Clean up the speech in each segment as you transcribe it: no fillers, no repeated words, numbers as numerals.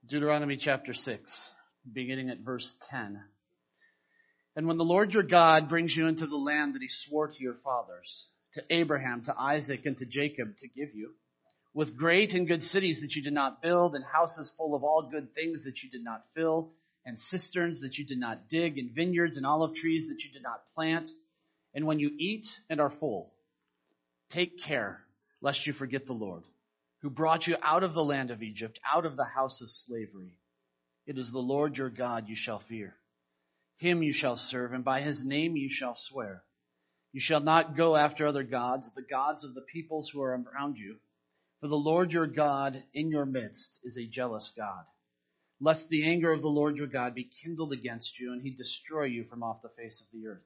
Deuteronomy chapter 6, beginning at verse 10. And when the Lord your God brings you into the land that he swore to your fathers, to Abraham, to Isaac, and to Jacob to give you, with great and good cities that you did not build, and houses full of all good things that you did not fill, and cisterns that you did not dig, and vineyards and olive trees that you did not plant, and when you eat and are full, take care lest you forget the Lord, who brought you out of the land of Egypt, out of the house of slavery. It is the Lord your God you shall fear. Him you shall serve, and by his name you shall swear. You shall not go after other gods, the gods of the peoples who are around you. For the Lord your God in your midst is a jealous God, lest the anger of the Lord your God be kindled against you, and he destroy you from off the face of the earth.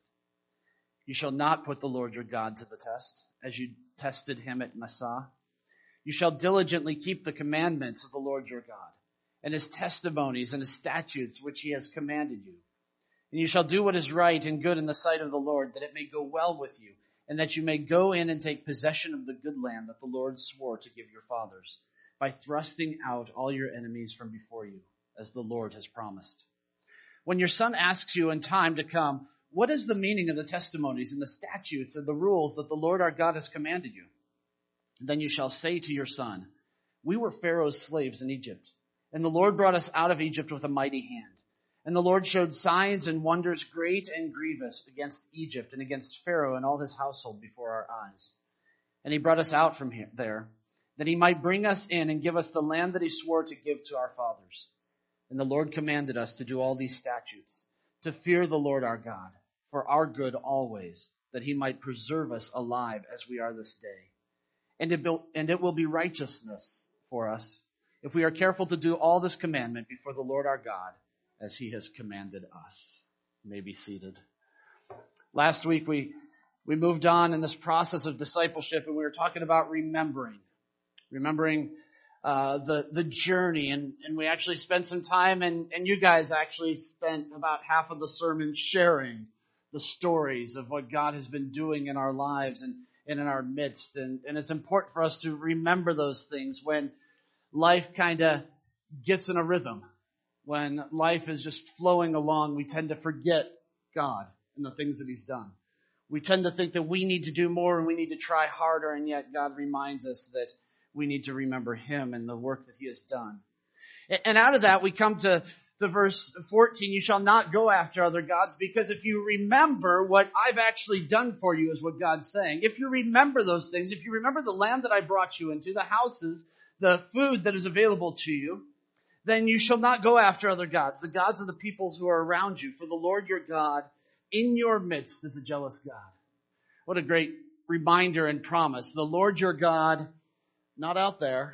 You shall not put the Lord your God to the test, as you tested him at Massah. You shall diligently keep the commandments of the Lord your God, and his testimonies and his statutes which he has commanded you. And you shall do what is right and good in the sight of the Lord, that it may go well with you, and that you may go in and take possession of the good land that the Lord swore to give your fathers, by thrusting out all your enemies from before you, as the Lord has promised. When your son asks you in time to come, what is the meaning of the testimonies and the statutes and the rules that the Lord our God has commanded you? Then you shall say to your son, we were Pharaoh's slaves in Egypt, and the Lord brought us out of Egypt with a mighty hand. And the Lord showed signs and wonders great and grievous against Egypt and against Pharaoh and all his household before our eyes. And he brought us out from there, that he might bring us in and give us the land that he swore to give to our fathers. And the Lord commanded us to do all these statutes, to fear the Lord our God, for our good always, that he might preserve us alive as we are this day. And it will be righteousness for us if we are careful to do all this commandment before the Lord our God, as he has commanded us. You may be seated. Last week we moved on in this process of discipleship, and we were talking about remembering the journey, and we actually spent some time, and you guys actually spent about half of the sermon sharing the stories of what God has been doing in our lives and in our midst. And it's important for us to remember those things when life kind of gets in a rhythm. When life is just flowing along, we tend to forget God and the things that he's done. We tend to think that we need to do more and we need to try harder, and yet God reminds us that we need to remember him and the work that he has done. And out of that, we come to verse 14, you shall not go after other gods, because if you remember what I've actually done for you, is what God's saying. If you remember those things, if you remember the land that I brought you into, the houses, the food that is available to you, then you shall not go after other gods, the gods of the peoples who are around you. For the Lord your God in your midst is a jealous God. What a great reminder and promise. The Lord your God, not out there,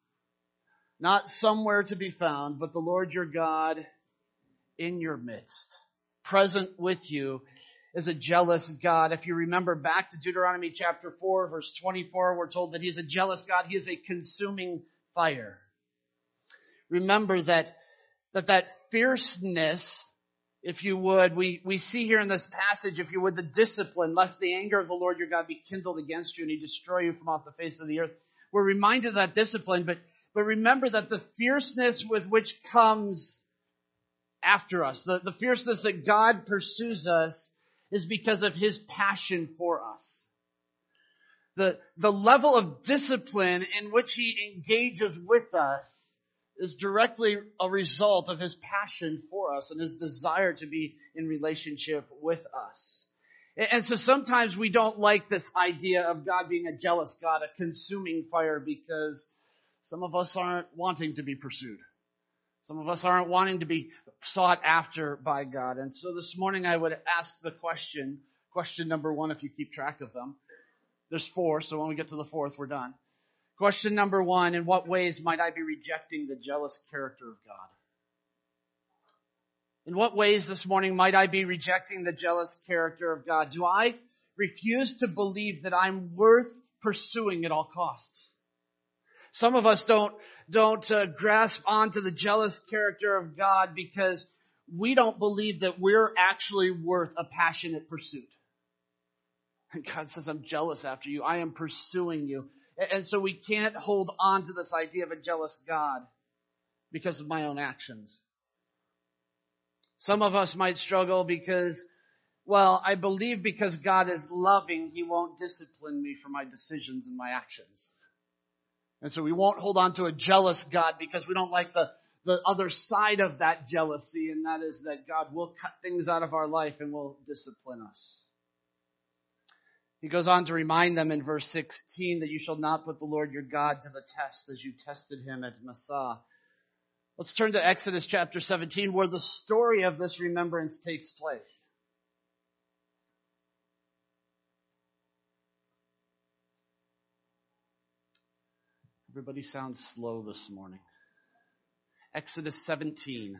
not somewhere to be found, but the Lord your God in your midst, present with you, is a jealous God. If you remember back to Deuteronomy chapter 4, verse 24, we're told that he is a jealous God. He is a consuming fire. Remember that fierceness, if you would, we see here in this passage, if you would, the discipline, lest the anger of the Lord your God be kindled against you and he destroy you from off the face of the earth. We're reminded of that discipline, but remember that the fierceness with which comes after us, the fierceness that God pursues us, is because of his passion for us. The level of discipline in which he engages with us is directly a result of his passion for us and his desire to be in relationship with us. And so sometimes we don't like this idea of God being a jealous God, a consuming fire, because some of us aren't wanting to be pursued. Some of us aren't wanting to be sought after by God. And so this morning I would ask the question number one, if you keep track of them. There's 4, so when we get to the 4th, we're done. Question number 1, in what ways might I be rejecting the jealous character of God? In what ways this morning might I be rejecting the jealous character of God? Do I refuse to believe that I'm worth pursuing at all costs? Some of us don't grasp onto the jealous character of God because we don't believe that we're actually worth a passionate pursuit. And God says, I'm jealous after you. I am pursuing you. And so we can't hold on to this idea of a jealous God because of my own actions. Some of us might struggle because, well, I believe because God is loving, He won't discipline me for my decisions and my actions. And so we won't hold on to a jealous God because we don't like the other side of that jealousy, and that is that God will cut things out of our life and will discipline us. He goes on to remind them in verse 16 that you shall not put the Lord your God to the test as you tested him at Massah. Let's turn to Exodus chapter 17 where the story of this remembrance takes place. Everybody sounds slow this morning. Exodus 17.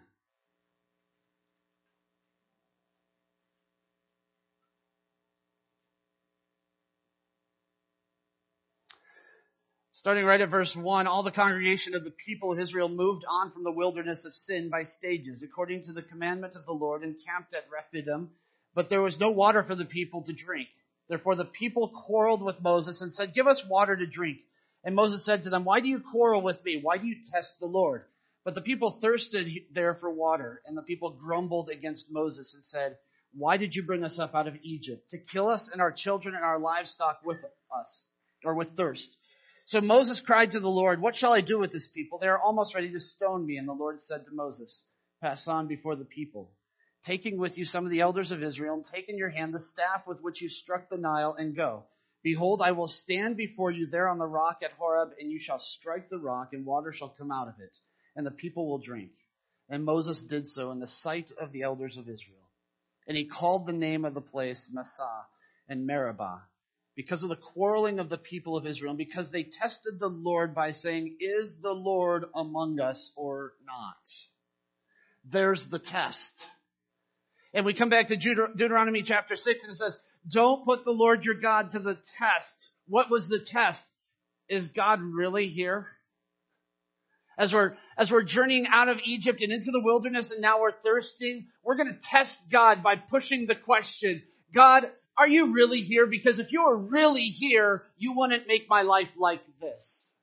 Starting right at verse 1, all the congregation of the people of Israel moved on from the wilderness of Sin by stages, according to the commandment of the Lord, and camped at Rephidim. But there was no water for the people to drink. Therefore the people quarreled with Moses and said, "Give us water to drink." And Moses said to them, "Why do you quarrel with me? Why do you test the Lord?" But the people thirsted there for water, and the people grumbled against Moses and said, "Why did you bring us up out of Egypt? To kill us and our children and our livestock with us, or with thirst?" So Moses cried to the Lord, "What shall I do with this people? They are almost ready to stone me." And the Lord said to Moses, "Pass on before the people, taking with you some of the elders of Israel, and take in your hand the staff with which you struck the Nile, and go. Behold, I will stand before you there on the rock at Horeb, and you shall strike the rock, and water shall come out of it, and the people will drink." And Moses did so in the sight of the elders of Israel. And he called the name of the place Massah and Meribah, because of the quarreling of the people of Israel, and because they tested the Lord by saying, "Is the Lord among us or not?" There's the test. And we come back to Deuteronomy chapter 6, and it says, don't put the Lord your God to the test. What was the test? Is God really here? As we're journeying out of Egypt and into the wilderness and now we're thirsting, we're going to test God by pushing the question, God, are you really here? Because if you were really here, you wouldn't make my life like this.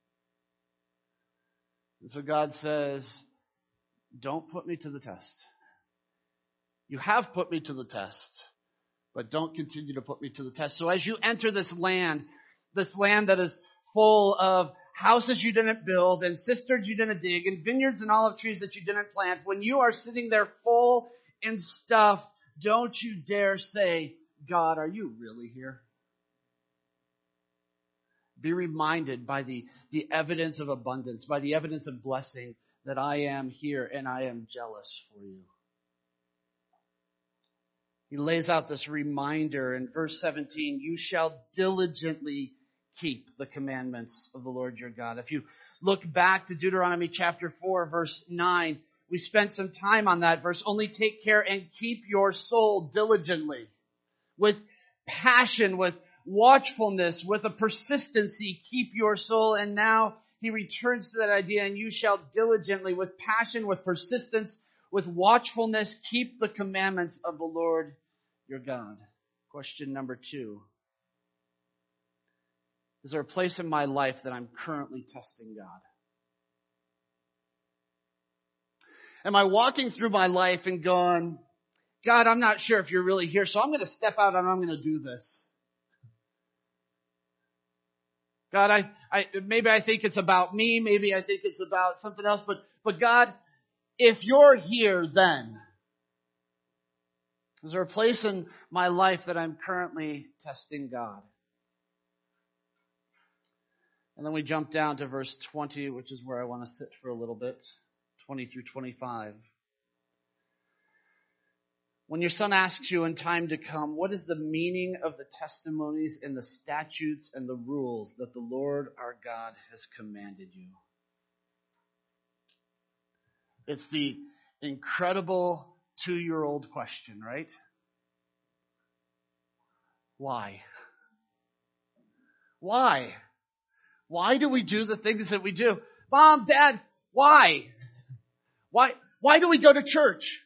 And so God says, don't put me to the test. You have put me to the test, but don't continue to put me to the test. So as you enter this land that is full of houses you didn't build and cisterns you didn't dig and vineyards and olive trees that you didn't plant, when you are sitting there full in stuff, don't you dare say, God, are you really here? Be reminded by the evidence of abundance, by the evidence of blessing, that I am here and I am jealous for you. He lays out this reminder in verse 17, you shall diligently keep the commandments of the Lord your God. If you look back to Deuteronomy chapter 4, verse 9, we spent some time on that verse. Only take care and keep your soul diligently, with passion, with watchfulness, with a persistency, keep your soul. And now he returns to that idea, and you shall diligently, with passion, with persistence, with watchfulness, keep the commandments of the Lord your God. Question number 2. Is there a place in my life that I'm currently testing God? Am I walking through my life and going, God, I'm not sure if you're really here, so I'm going to step out and I'm going to do this. God, maybe I think it's about me, maybe I think it's about something else, but God, if you're here, then is there a place in my life that I'm currently testing God? And then we jump down to verse 20, which is where I want to sit for a little bit, 20 through 25. When your son asks you in time to come, what is the meaning of the testimonies and the statutes and the rules that the Lord our God has commanded you? It's the incredible 2-year-old question, right? Why? Why? Why do we do the things that we do? Mom, Dad, why? Why do we go to church?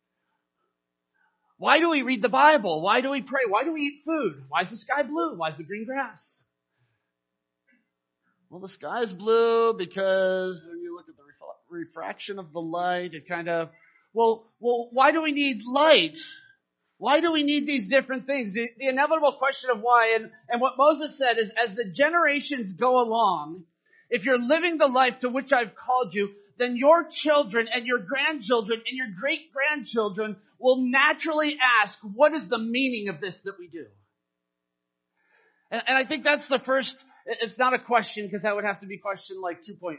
Why do we read the Bible? Why do we pray? Why do we eat food? Why is the sky blue? Why is the green grass? Well, the sky is blue because when you look at the refraction of the light. It kind of, well, why do we need light? Why do we need these different things? The inevitable question of why, and what Moses said is, as the generations go along, if you're living the life to which I've called you, then your children and your grandchildren and your great-grandchildren will naturally ask, what is the meaning of this that we do? And I think that's the first, it's not a question because that would have to be question like 2.5.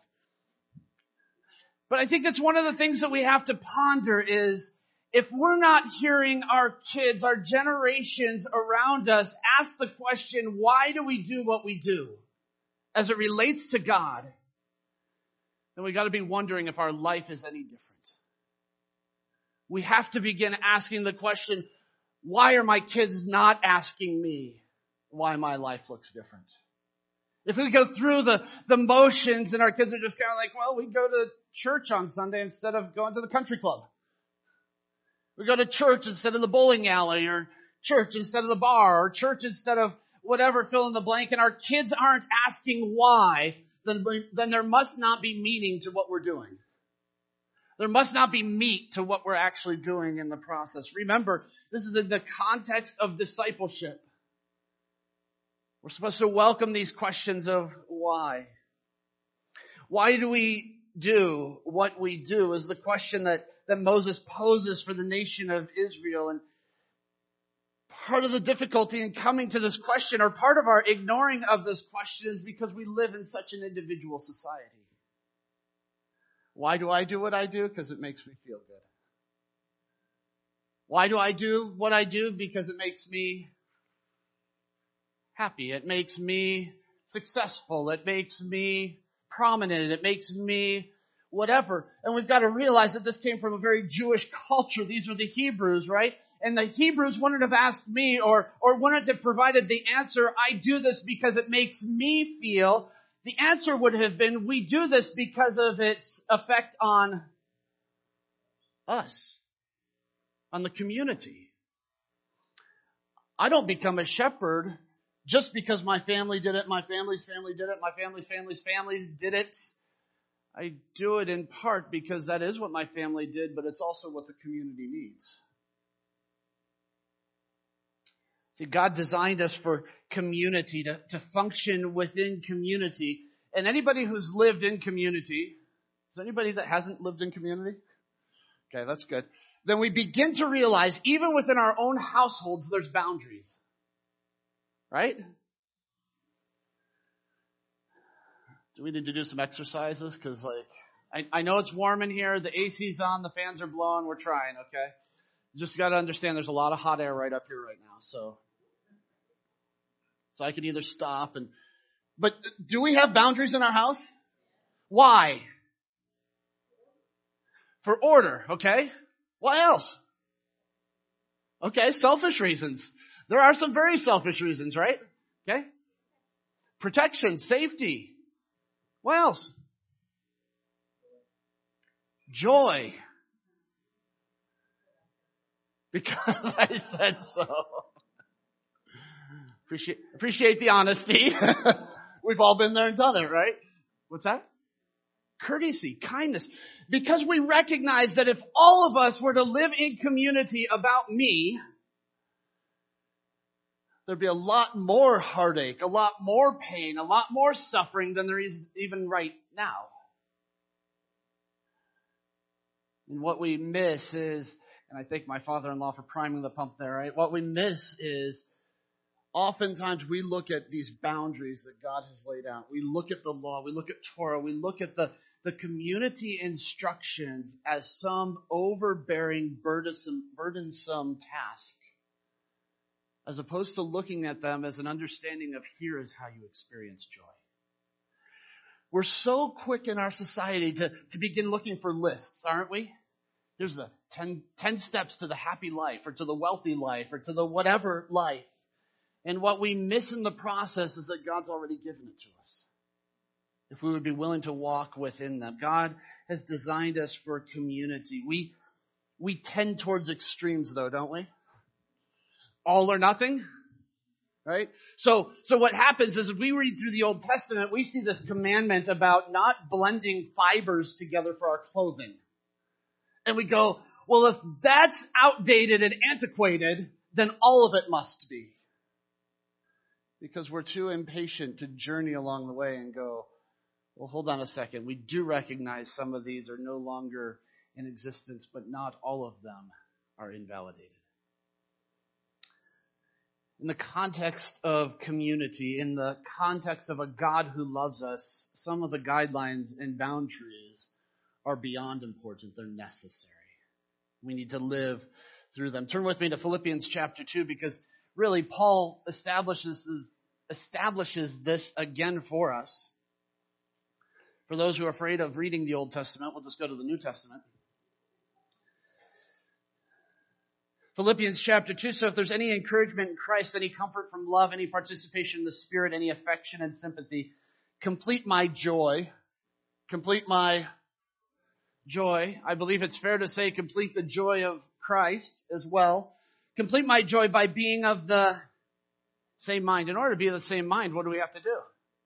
But I think that's one of the things that we have to ponder is, if we're not hearing our kids, our generations around us ask the question, why do we do what we do as it relates to God, then we got to be wondering if our life is any different. We have to begin asking the question, why are my kids not asking me why my life looks different? If we go through the motions and our kids are just kind of like, well, we go to church on Sunday instead of going to the country club. We go to church instead of the bowling alley, or church instead of the bar, or church instead of whatever, fill in the blank, and our kids aren't asking why, then there must not be meaning to what we're doing. There must not be meat to what we're actually doing in the process. Remember, this is in the context of discipleship. We're supposed to welcome these questions of why. Why do we do what we do is the question that Moses poses for the nation of Israel. And part of the difficulty in coming to this question, or part of our ignoring of this question, is because we live in such an individual society. Why do I do what I do? Because it makes me feel good. Why do I do what I do? Because it makes me happy. It makes me successful. It makes me prominent. It makes me whatever. And we've got to realize that this came from a very Jewish culture. These are the Hebrews, right? And the Hebrews wouldn't have asked me or wouldn't have provided the answer, I do this because it makes me feel. The answer would have been, we do this because of its effect on us, on the community. I don't become a shepherd just because my family did it, my family's family did it, my family's families did it. I do it in part because that is what my family did, but it's also what the community needs. See, God designed us for community, to function within community. And anybody who's lived in community, is there anybody that hasn't lived in community? Okay, that's good. Then we begin to realize, even within our own households, there's boundaries. Right? Do we need to do some exercises? Because I know it's warm in here. The AC's on. The fans are blowing. We're trying, okay? You just got to understand there's a lot of hot air right up here right now. So I can either stop but do we have boundaries in our house? Why? For order, okay? Why else? Okay, selfish reasons. There are some very selfish reasons, right? Okay? Protection, safety. What else? Joy. Because I said so. Appreciate the honesty. We've all been there and done it, right? What's that? Courtesy, kindness. Because we recognize that if all of us were to live in community about me, there'd be a lot more heartache, a lot more pain, a lot more suffering than there is even right now. And what we miss is, and I thank my father-in-law for priming the pump there, right? What we miss is, oftentimes we look at these boundaries that God has laid out. We look at the law, we look at Torah, we look at the community instructions as some overbearing, burdensome task, as opposed to looking at them as an understanding of here is how you experience joy. We're so quick in our society to begin looking for lists, aren't we? There's the 10 steps to the happy life, or to the wealthy life, or to the whatever life. And what we miss in the process is that God's already given it to us, if we would be willing to walk within them. God has designed us for community. We tend towards extremes though, don't we? All or nothing. Right? So what happens is if we read through the Old Testament, we see this commandment about not blending fibers together for our clothing. And we go, well, if that's outdated and antiquated, then all of it must be. Because we're too impatient to journey along the way and go, well, hold on a second. We do recognize some of these are no longer in existence, but not all of them are invalidated. In the context of community, in the context of a God who loves us, some of the guidelines and boundaries are beyond important. They're necessary. We need to live through them. Turn with me to Philippians chapter 2, because really Paul establishes this again for us. For those who are afraid of reading the Old Testament, we'll just go to the New Testament. Philippians chapter 2, so if there's any encouragement in Christ, any comfort from love, any participation in the Spirit, any affection and sympathy, complete my joy. Complete my joy. I believe it's fair to say complete the joy of Christ as well. Complete my joy by being of the same mind. In order to be of the same mind, what do we have to do?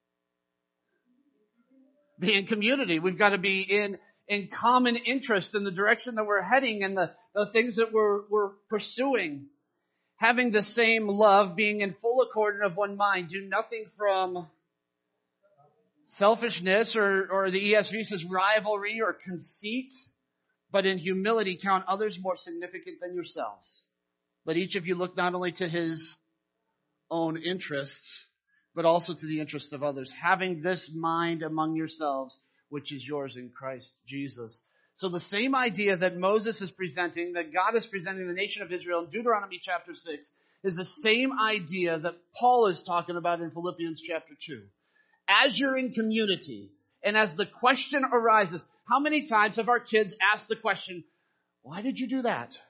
Be in community. We've got to be in common interest in the direction that we're heading and the things that we're pursuing. Having the same love, being in full accord and of one mind. Do nothing from selfishness or the ESV says rivalry or conceit, but in humility count others more significant than yourselves. Let each of you look not only to his own interests, but also to the interests of others, having this mind among yourselves, which is yours in Christ Jesus. So the same idea that Moses is presenting, that God is presenting the nation of Israel in Deuteronomy chapter 6, is the same idea that Paul is talking about in Philippians chapter 2. As you're in community, and as the question arises, how many times have our kids asked the question, why did you do that?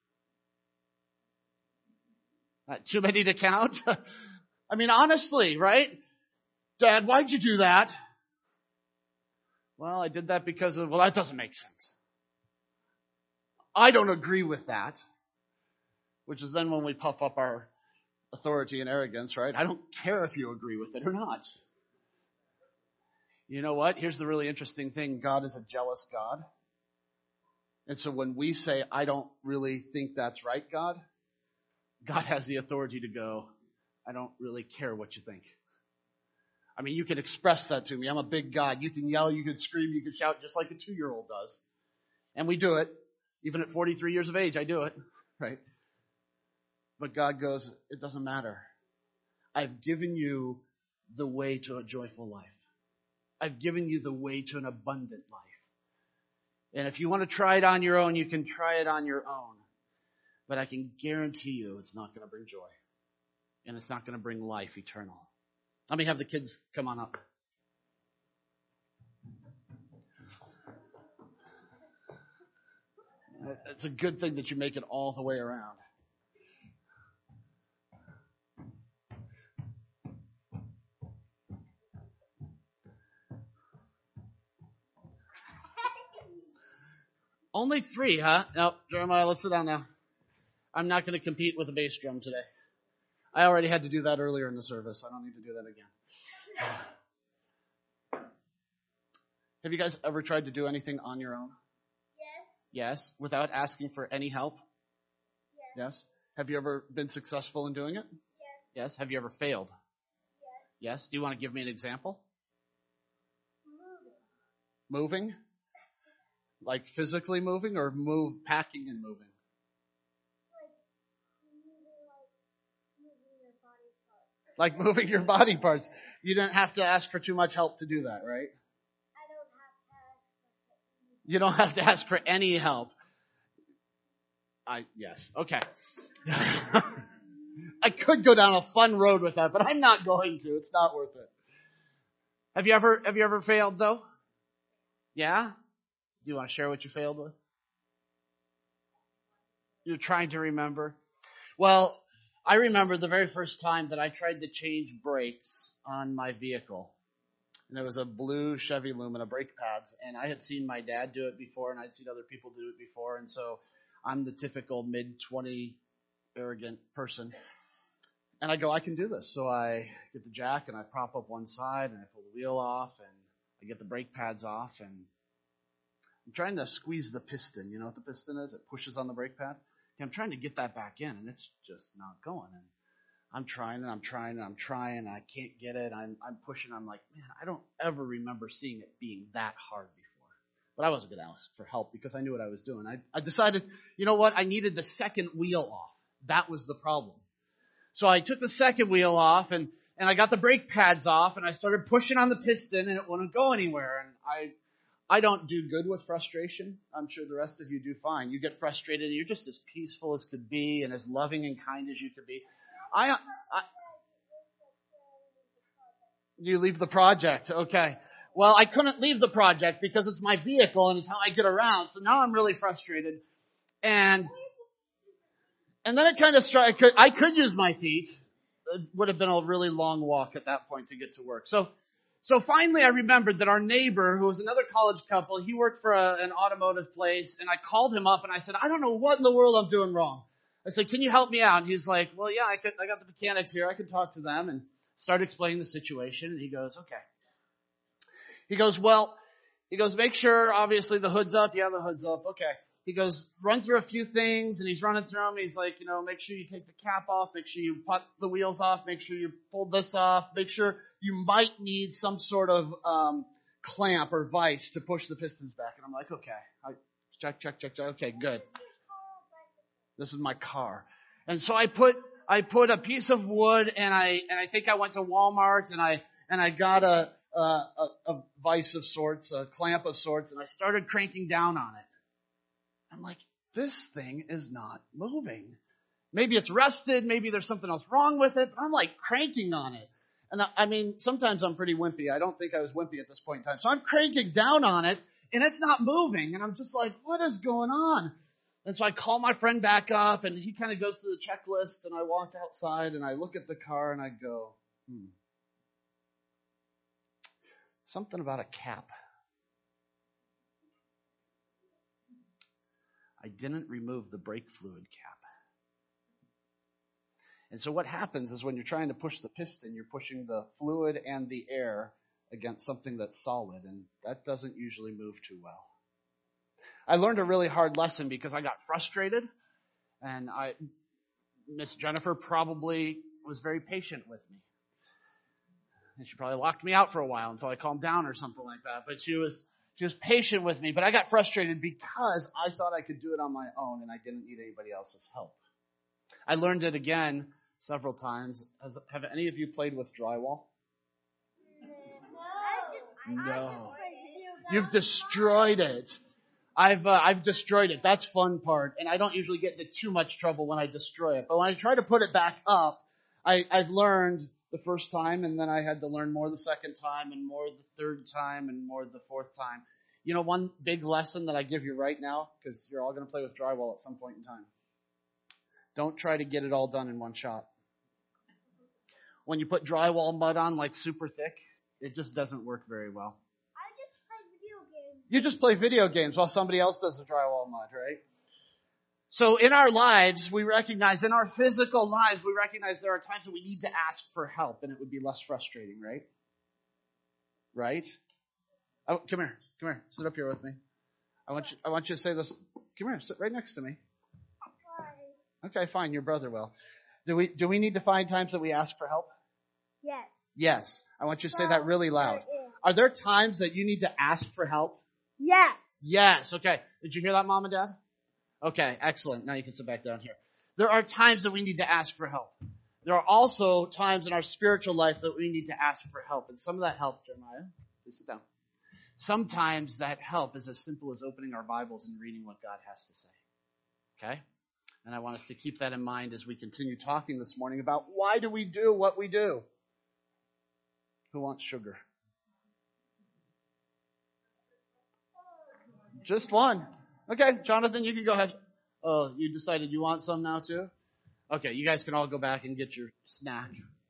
Too many to count? I mean, honestly, right? Dad, why'd you do that? Well, I did that because of, well, that doesn't make sense. I don't agree with that. Which is then when we puff up our authority and arrogance, right? I don't care if you agree with it or not. You know what? Here's the really interesting thing. God is a jealous God. And so when we say, I don't really think that's right, God has the authority to go, I don't really care what you think. I mean, you can express that to me. I'm a big God. You can yell, you can scream, you can shout just like a 2-year-old does. And we do it. Even at 43 years of age, I do it. Right? But God goes, it doesn't matter. I've given you the way to a joyful life. I've given you the way to an abundant life. And if you want to try it on your own, you can try it on your own. But I can guarantee you it's not going to bring joy. And it's not going to bring life eternal. Let me have the kids come on up. It's a good thing that you make it all the way around. Only 3, huh? No, Jeremiah, let's sit down now. I'm not going to compete with a bass drum today. I already had to do that earlier in the service. I don't need to do that again. Have you guys ever tried to do anything on your own? Yes. Yes? Without asking for any help? Yes. Yes? Have you ever been successful in doing it? Yes. Yes? Have you ever failed? Yes. Yes? Do you want to give me an example? Moving? Like physically moving or packing and moving? Like moving your body parts. You don't have to ask for too much help to do that, right? You don't have to ask for any help. Yes. Okay. I could go down a fun road with that, but I'm not going to. It's not worth it. Have you ever failed though? Yeah? Do you want to share what you failed with? You're trying to remember? Well, I remember the very first time that I tried to change brakes on my vehicle. And there was a blue Chevy Lumina brake pads, and I had seen my dad do it before, and I'd seen other people do it before, and so I'm the typical mid-20 arrogant person. And I go, I can do this. So I get the jack and I prop up one side and I pull the wheel off and I get the brake pads off and I'm trying to squeeze the piston. You know what the piston is? It pushes on the brake pad. And I'm trying to get that back in and it's just not going. And I'm trying and I'm trying and I'm trying and I can't get it. I'm pushing. I'm like, man, I don't ever remember seeing it being that hard before. But I wasn't going to ask for help because I knew what I was doing. I decided, you know what? I needed the second wheel off. That was the problem. So I took the second wheel off and I got the brake pads off and I started pushing on the piston and it wouldn't go anywhere. And I don't do good with frustration. I'm sure the rest of you do fine. You get frustrated and you're just as peaceful as could be and as loving and kind as you could be. You leave the project. Okay. Well, I couldn't leave the project because it's my vehicle and it's how I get around. So now I'm really frustrated. And then it kind of struck, I could use my feet. It would have been a really long walk at that point to get to work. So finally I remembered that our neighbor, who was another college couple, he worked for an automotive place, and I called him up and I said, I don't know what in the world I'm doing wrong. I said, can you help me out? And he's like, well, yeah, I got the mechanics here. I can talk to them, and started explaining the situation. And he goes, okay. He goes, make sure obviously the hood's up. Yeah, the hood's up. Okay. He goes, run through a few things, and he's running through them. He's like, make sure you take the cap off, make sure you put the wheels off, make sure you pull this off, make sure you might need some sort of clamp or vise to push the pistons back. And I'm like, okay, check. Okay, good. This is my car. And so I put a piece of wood, and I think I went to Walmart and I got a vise of sorts, a clamp of sorts, and I started cranking down on it. I'm like, this thing is not moving. Maybe it's rusted. Maybe there's something else wrong with it. But I'm like cranking on it. And I mean, sometimes I'm pretty wimpy. I don't think I was wimpy at this point in time. So I'm cranking down on it and it's not moving. And I'm just like, what is going on? And so I call my friend back up and he kind of goes through the checklist, and I walk outside and I look at the car and I go, something about a cap. I didn't remove the brake fluid cap. And so what happens is when you're trying to push the piston, you're pushing the fluid and the air against something that's solid, and that doesn't usually move too well. I learned a really hard lesson because I got frustrated, and Miss Jennifer probably was very patient with me. And she probably locked me out for a while until I calmed down or something like that. But she was patient with me, but I got frustrated because I thought I could do it on my own and I didn't need anybody else's help. I learned it again several times. Have any of you played with drywall? No. You've destroyed it. I've destroyed it. That's fun part. And I don't usually get into too much trouble when I destroy it. But when I try to put it back up, I've learned the first time, and then I had to learn more the second time, and more the third time, and more the fourth time. You know, one big lesson that I give you right now, because you're all going to play with drywall at some point in time. Don't try to get it all done in one shot. When you put drywall mud on like super thick, it just doesn't work very well. I just play video games. You just play video games while somebody else does the drywall mud, right? So in our lives, in our physical lives, we recognize there are times that we need to ask for help, and it would be less frustrating, right? Right? Oh, come here. Sit up here with me. I want you to say this. Come here, sit right next to me. Okay, fine. Your brother will. Do we need to find times that we ask for help? Yes. Yes. I want you to say that really loud. Are there times that you need to ask for help? Yes. Yes. Okay. Did you hear that, Mom and Dad? Okay, excellent. Now you can sit back down here. There are times that we need to ask for help. There are also times in our spiritual life that we need to ask for help. And some of that help, Jeremiah, please sit down. Sometimes that help is as simple as opening our Bibles and reading what God has to say. Okay? And I want us to keep that in mind as we continue talking this morning about why do we do what we do? Who wants sugar? Just one. Okay, Jonathan, you can go ahead. Oh, you decided you want some now too? Okay, you guys can all go back and get your snack.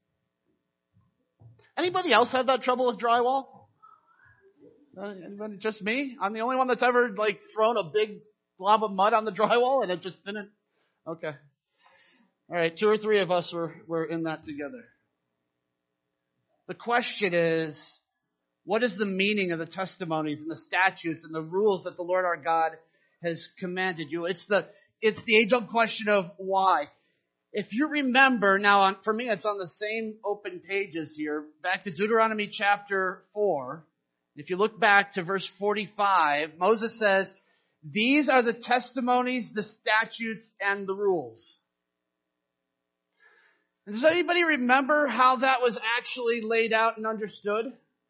Anybody else have that trouble with drywall? Anybody? Just me? I'm the only one that's ever thrown a big blob of mud on the drywall and it just didn't. Okay. All right, 2 or 3 of us were in that together. The question is, what is the meaning of the testimonies and the statutes and the rules that the Lord our God has commanded you? It's the age-old question of why. If you remember, now for me it's on the same open pages here, back to Deuteronomy chapter 4. If you look back to verse 45, Moses says, these are the testimonies, the statutes, and the rules. Does anybody remember how that was actually laid out and understood?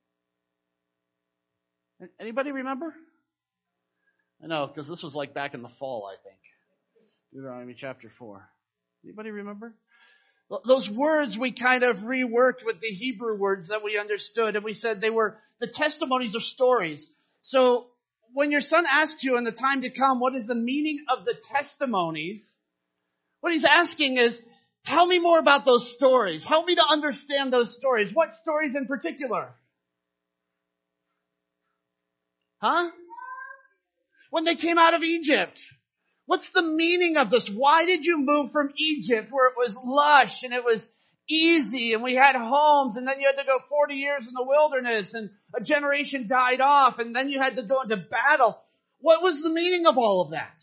Anybody remember? I know, because this was like back in the fall, I think. Deuteronomy chapter 4. Anybody remember? Well, those words we kind of reworked with the Hebrew words that we understood, and we said they were the testimonies of stories. So when your son asks you in the time to come, what is the meaning of the testimonies? What he's asking is, tell me more about those stories. Help me to understand those stories. What stories in particular? Huh? When they came out of Egypt. What's the meaning of this? Why did you move from Egypt where it was lush and it was easy and we had homes, and then you had to go 40 years in the wilderness and a generation died off and then you had to go into battle? What was the meaning of all of that?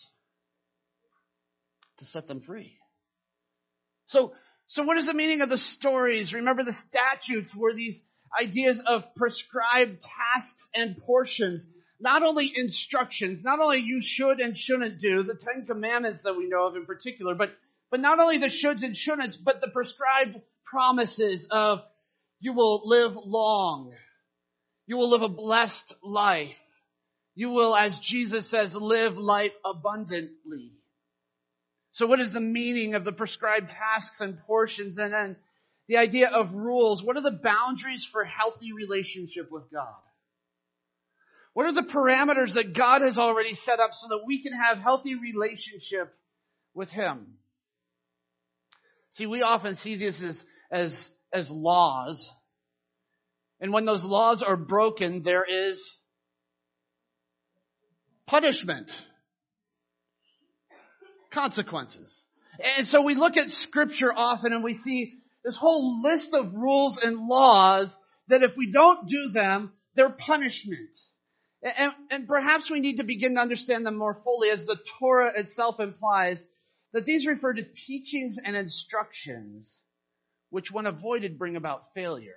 To set them free. So what is the meaning of the stories? Remember, the statutes were these ideas of prescribed tasks and portions. Not only instructions, not only you should and shouldn't do, the 10 commandments that we know of in particular, but not only the shoulds and shouldn'ts, but the prescribed promises of you will live long. You will live a blessed life. You will, as Jesus says, live life abundantly. So what is the meaning of the prescribed tasks and portions? And then the idea of rules. What are the boundaries for healthy relationship with God? What are the parameters that God has already set up so that we can have healthy relationship with Him? See, we often see this as laws. And when those laws are broken, there is punishment. Consequences. And so we look at Scripture often and we see this whole list of rules and laws that if we don't do them, they're punishment. And perhaps we need to begin to understand them more fully, as the Torah itself implies that these refer to teachings and instructions which, when avoided, bring about failure.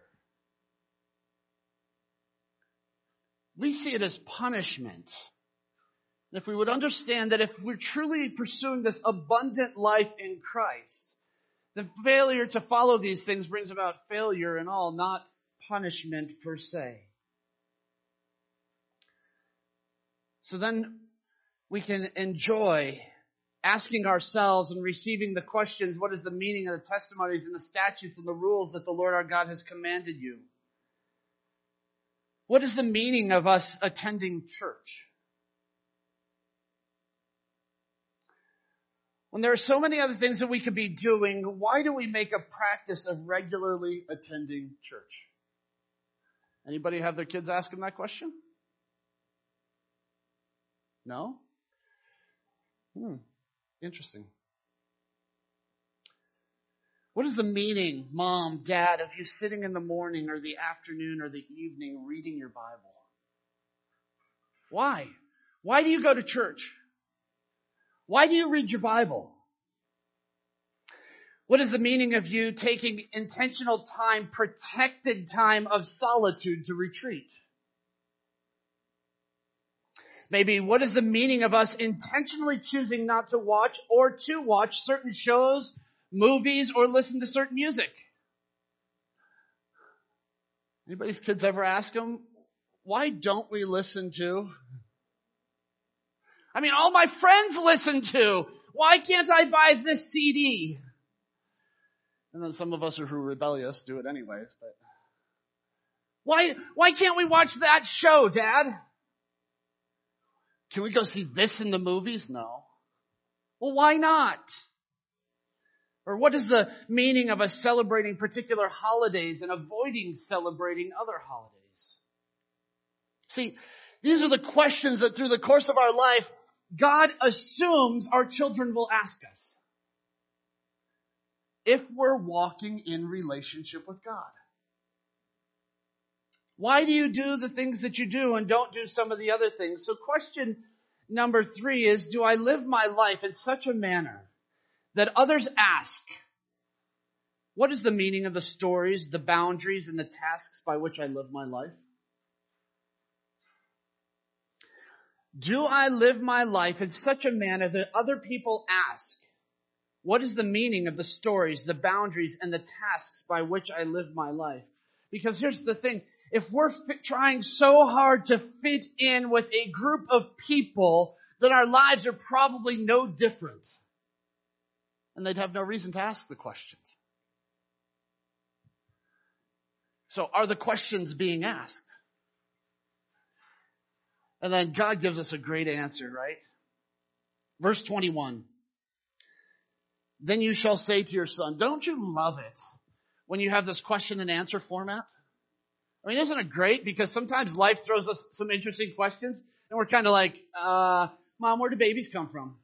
We see it as punishment. And if we would understand that if we're truly pursuing this abundant life in Christ, the failure to follow these things brings about failure and all, not punishment per se. So then we can enjoy asking ourselves and receiving the questions, what is the meaning of the testimonies and the statutes and the rules that the Lord our God has commanded you? What is the meaning of us attending church? When there are so many other things that we could be doing, why do we make a practice of regularly attending church? Anybody have their kids ask them that question? No? Interesting. What is the meaning, Mom, Dad, of you sitting in the morning or the afternoon or the evening reading your Bible? Why? Why do you go to church? Why do you read your Bible? What is the meaning of you taking intentional time, protected time of solitude to retreat? Maybe what is the meaning of us intentionally choosing not to watch or to watch certain shows, movies, or listen to certain music? Anybody's kids ever ask them, why don't we listen to? I mean, all my friends listen to. Why can't I buy this CD? And then some of us who are rebellious do it anyways. But why can't we watch that show, Dad? Can we go see this in the movies? No. Well, why not? Or what is the meaning of us celebrating particular holidays and avoiding celebrating other holidays? See, these are the questions that through the course of our life, God assumes our children will ask us. if we're walking in relationship with God. Why do you do the things that you do and don't do some of the other things? So question number 3 is, do I live my life in such a manner that others ask, what is the meaning of the stories, the boundaries, and the tasks by which I live my life? Do I live my life in such a manner that other people ask, what is the meaning of the stories, the boundaries, and the tasks by which I live my life? Because here's the thing. If we're trying so hard to fit in with a group of people, then our lives are probably no different. And they'd have no reason to ask the questions. So are the questions being asked? And then God gives us a great answer, right? Verse 21. Then you shall say to your son, don't you love it when you have this question and answer format? I mean, isn't it great? Because sometimes life throws us some interesting questions and we're kind of like, Mom, where do babies come from?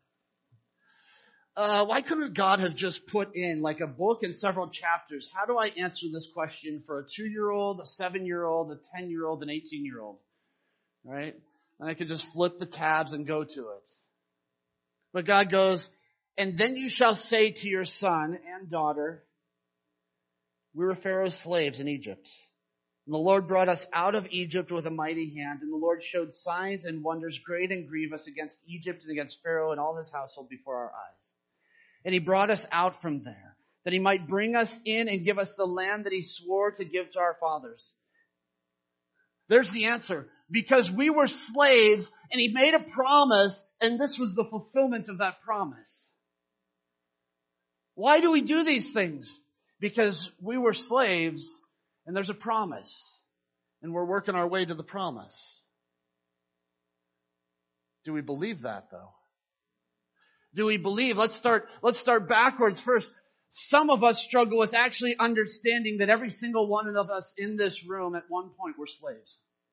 Why couldn't God have just put in like a book and several chapters? How do I answer this question for a 2-year-old, a 7-year-old, a 10-year-old, an 18-year-old? Right? And I could just flip the tabs and go to it. But God goes, and then you shall say to your son and daughter, we were Pharaoh's slaves in Egypt. And the Lord brought us out of Egypt with a mighty hand, and the Lord showed signs and wonders great and grievous against Egypt and against Pharaoh and all his household before our eyes. And he brought us out from there, that he might bring us in and give us the land that he swore to give to our fathers. There's the answer. Because we were slaves, and he made a promise, and this was the fulfillment of that promise. Why do we do these things? Because we were slaves, and there's a promise. And we're working our way to the promise. Do we believe that, though? Do we believe? Let's start backwards first. Some of us struggle with actually understanding that every single one of us in this room at one point were slaves.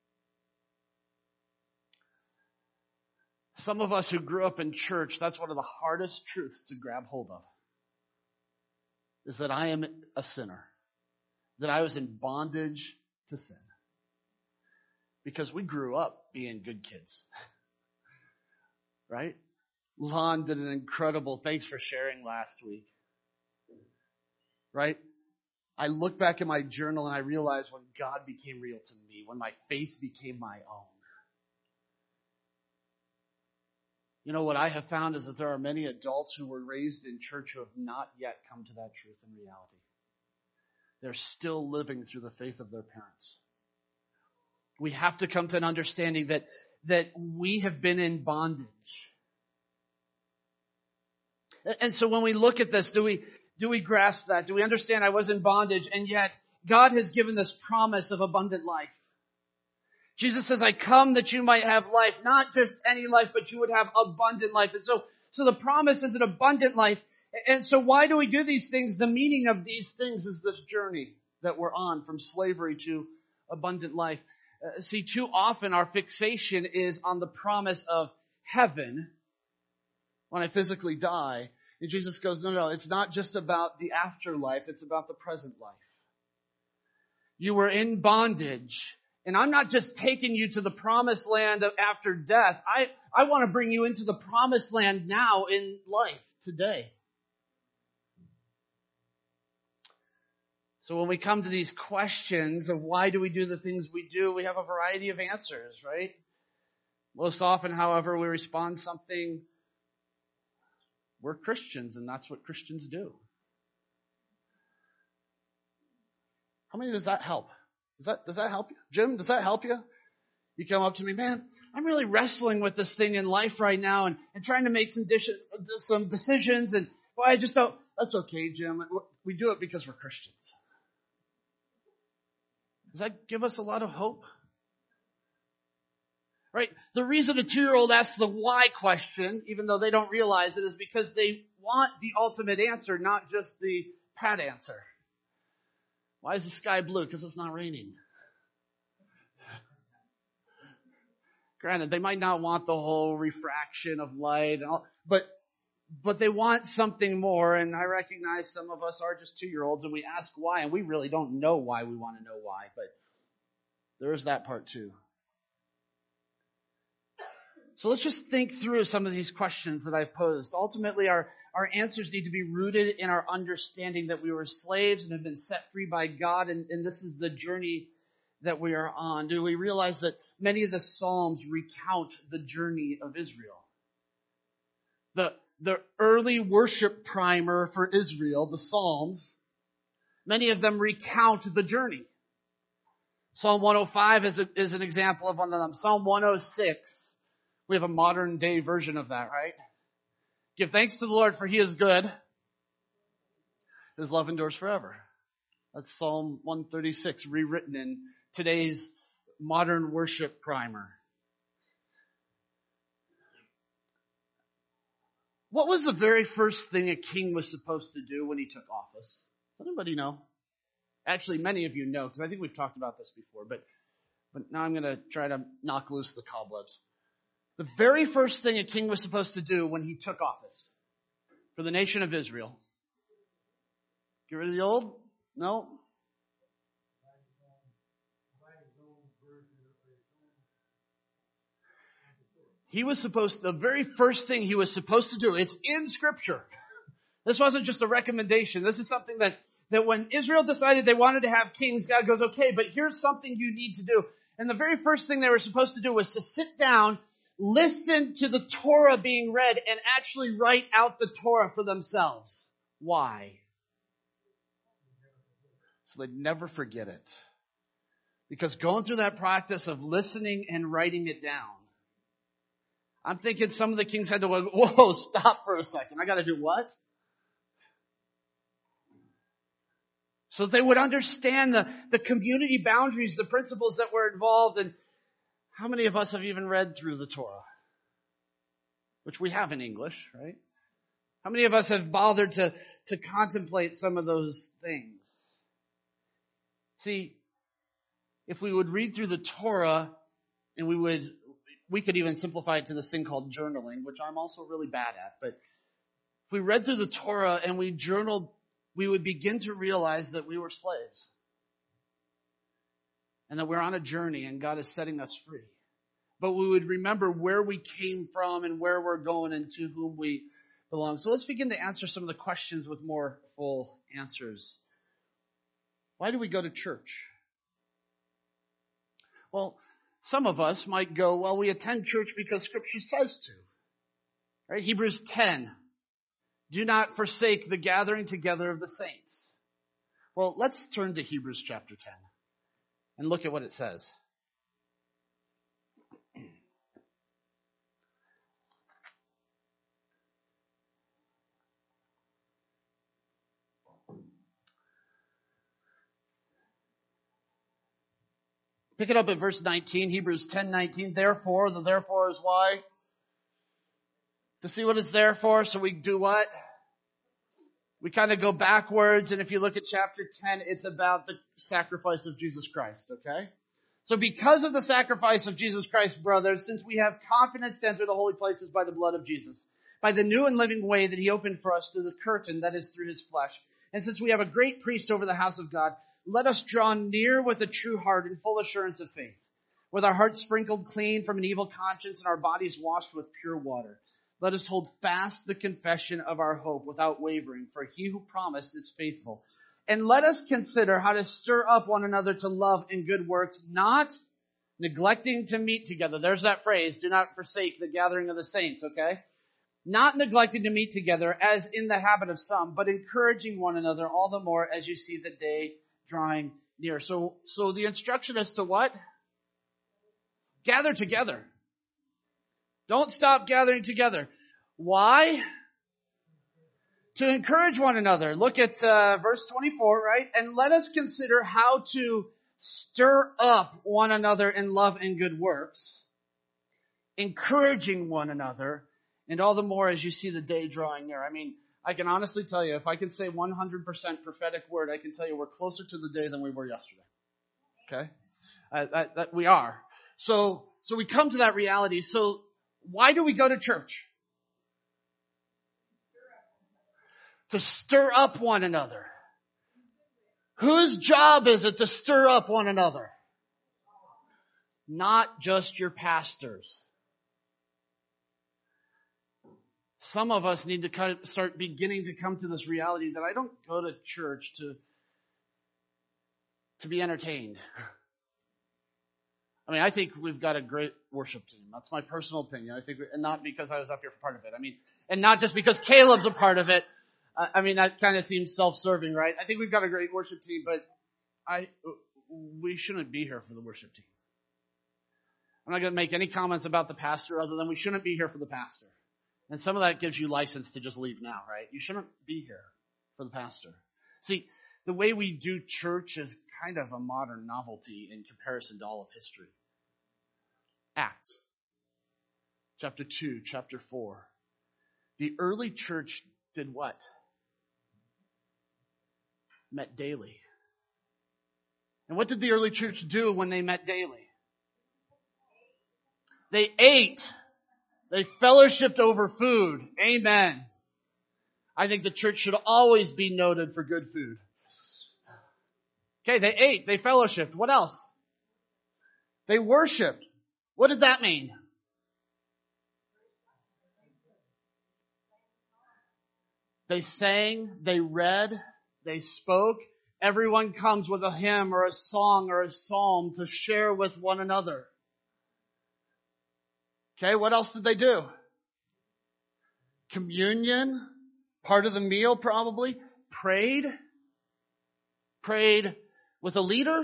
Some of us who grew up in church, that's one of the hardest truths to grab hold of. Is that I am a sinner. That I was in bondage to sin. Because we grew up being good kids. Right? Lon did an incredible, thanks for sharing last week. Right? I look back at my journal and I realize when God became real to me, when my faith became my own. You know, what I have found is that there are many adults who were raised in church who have not yet come to that truth and reality. They're still living through the faith of their parents. We have to come to an understanding that we have been in bondage. And so when we look at this, do we grasp that? Do we understand I was in bondage, and yet God has given this promise of abundant life? Jesus says, I come that you might have life, not just any life, but you would have abundant life. And so the promise is an abundant life. And so why do we do these things? The meaning of these things is this journey that we're on from slavery to abundant life. See, too often our fixation is on the promise of heaven when I physically die. And Jesus goes, no, it's not just about the afterlife, it's about the present life. You were in bondage. And I'm not just taking you to the promised land after death. I want to bring you into the promised land now in life, today. So when we come to these questions of why do we do the things we do, we have a variety of answers, right? Most often, however, we respond something, we're Christians and that's what Christians do. How many does that help? Does that help you? Jim, does that help you? You come up to me, man, I'm really wrestling with this thing in life right now and trying to make some decisions and well, I just don't, that's okay, Jim. We do it because we're Christians. Does that give us a lot of hope? Right? The reason a 2-year-old asks the why question, even though they don't realize it, is because they want the ultimate answer, not just the pat answer. Why is the sky blue? Because it's not raining. Granted, they might not want the whole refraction of light, and all, but but they want something more, and I recognize some of us are just 2-year-olds, and we ask why, and we really don't know why we want to know why, but there is that part too. So let's just think through some of these questions that I've posed. Ultimately, our answers need to be rooted in our understanding that we were slaves and have been set free by God, and this is the journey that we are on. Do we realize that many of the Psalms recount the journey of Israel? The early worship primer for Israel, the Psalms, many of them recount the journey. Psalm 105 is an example of one of them. Psalm 106, we have a modern day version of that, right? Give thanks to the Lord, for he is good. His love endures forever. That's Psalm 136, rewritten in today's modern worship primer. What was the very first thing a king was supposed to do when he took office? Does anybody know? Actually, many of you know, because I think we've talked about this before, but now I'm going to try to knock loose the cobwebs. The very first thing a king was supposed to do when he took office for the nation of Israel. Get rid of the old? No. The very first thing he was supposed to do, it's in Scripture. This wasn't just a recommendation. This is something that when Israel decided they wanted to have kings, God goes, okay, but here's something you need to do. And the very first thing they were supposed to do was to sit down, listen to the Torah being read, and actually write out the Torah for themselves. Why? So they'd never forget it. Because going through that practice of listening and writing it down, I'm thinking some of the kings had to go, whoa, stop for a second. I got to do what? So they would understand the community boundaries, the principles that were involved. And how many of us have even read through the Torah? Which we have in English, right? How many of us have bothered to contemplate some of those things? See, if we would read through the Torah and we could even simplify it to this thing called journaling, which I'm also really bad at. But if we read through the Torah and we journaled, we would begin to realize that we were slaves. And that we're on a journey and God is setting us free. But we would remember where we came from and where we're going and to whom we belong. So let's begin to answer some of the questions with more full answers. Why do we go to church? Well, some of us might go, well, we attend church because Scripture says to. Right? Hebrews 10. Do not forsake the gathering together of the saints. Well, let's turn to Hebrews chapter 10 and look at what it says. Pick it up at verse 19, Hebrews 10:19. Therefore, the therefore is why? To see what it's there for, so we do what? We kind of go backwards, and if you look at chapter 10, it's about the sacrifice of Jesus Christ, okay? So because of the sacrifice of Jesus Christ, brothers, since we have confidence to enter the holy places by the blood of Jesus, by the new and living way that he opened for us through the curtain, that is through his flesh, and since we have a great priest over the house of God, let us draw near with a true heart and full assurance of faith, with our hearts sprinkled clean from an evil conscience and our bodies washed with pure water. Let us hold fast the confession of our hope without wavering, for he who promised is faithful. And let us consider how to stir up one another to love and good works, not neglecting to meet together. There's that phrase, do not forsake the gathering of the saints, okay? Not neglecting to meet together as in the habit of some, but encouraging one another all the more as you see the day drawing near. So the instruction is to what? Gather together. Don't stop gathering together. Why? To encourage one another. Look at verse 24, right? And let us consider how to stir up one another in love and good works, encouraging one another, and all the more as you see the day drawing near. I mean, I can honestly tell you, if I can say 100% prophetic word, I can tell you we're closer to the day than we were yesterday. Okay? That we are. So we come to that reality. So why do we go to church? To stir up one another. Whose job is it to stir up one another? Not just your pastors. Some of us need to start beginning to come to this reality that I don't go to church to be entertained. I mean, I think we've got a great worship team. That's my personal opinion. I think, and not because I was up here for part of it. I mean, and not just because Caleb's a part of it. I mean, that kind of seems self-serving, right? I think we've got a great worship team, but we shouldn't be here for the worship team. I'm not going to make any comments about the pastor other than we shouldn't be here for the pastor. And some of that gives you license to just leave now, right? You shouldn't be here for the pastor. See, the way we do church is kind of a modern novelty in comparison to all of history. Acts, chapter 2, chapter 4. The early church did what? Met daily. And what did the early church do when they met daily? They ate. They fellowshiped over food. Amen. I think the church should always be noted for good food. Okay, they ate. They fellowshiped. What else? They worshiped. What did that mean? They sang. They read. They spoke. Everyone comes with a hymn or a song or a psalm to share with one another. Okay, what else did they do? Communion, part of the meal probably. Prayed with a leader.